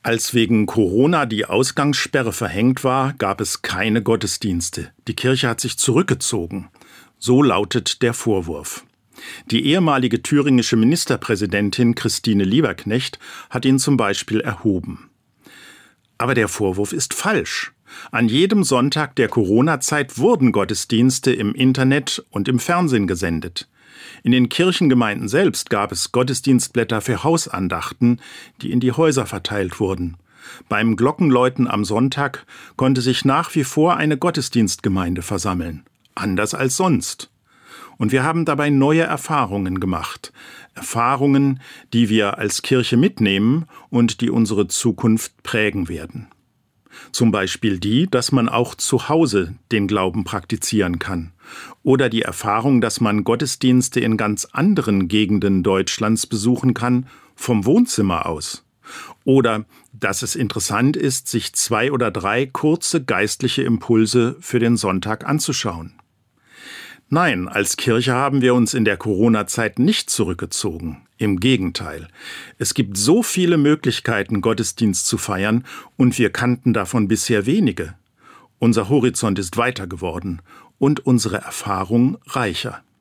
Als wegen Corona die Ausgangssperre verhängt war, gab es keine Gottesdienste. Die Kirche hat sich zurückgezogen. So lautet der Vorwurf. Die ehemalige thüringische Ministerpräsidentin Christine Lieberknecht hat ihn zum Beispiel erhoben. Aber der Vorwurf ist falsch. An jedem Sonntag der Corona-Zeit wurden Gottesdienste im Internet und im Fernsehen gesendet. In den Kirchengemeinden selbst gab es Gottesdienstblätter für Hausandachten, die in die Häuser verteilt wurden. Beim Glockenläuten am Sonntag konnte sich nach wie vor eine Gottesdienstgemeinde versammeln. Anders als sonst. Und wir haben dabei neue Erfahrungen gemacht. Erfahrungen, die wir als Kirche mitnehmen und die unsere Zukunft prägen werden. Zum Beispiel die, dass man auch zu Hause den Glauben praktizieren kann. Oder die Erfahrung, dass man Gottesdienste in ganz anderen Gegenden Deutschlands besuchen kann, vom Wohnzimmer aus. Oder dass es interessant ist, sich 2 oder 3 kurze geistliche Impulse für den Sonntag anzuschauen. Nein, als Kirche haben wir uns in der Corona-Zeit nicht zurückgezogen. Im Gegenteil. Es gibt so viele Möglichkeiten, Gottesdienst zu feiern, und wir kannten davon bisher wenige. Unser Horizont ist weiter geworden und unsere Erfahrung reicher.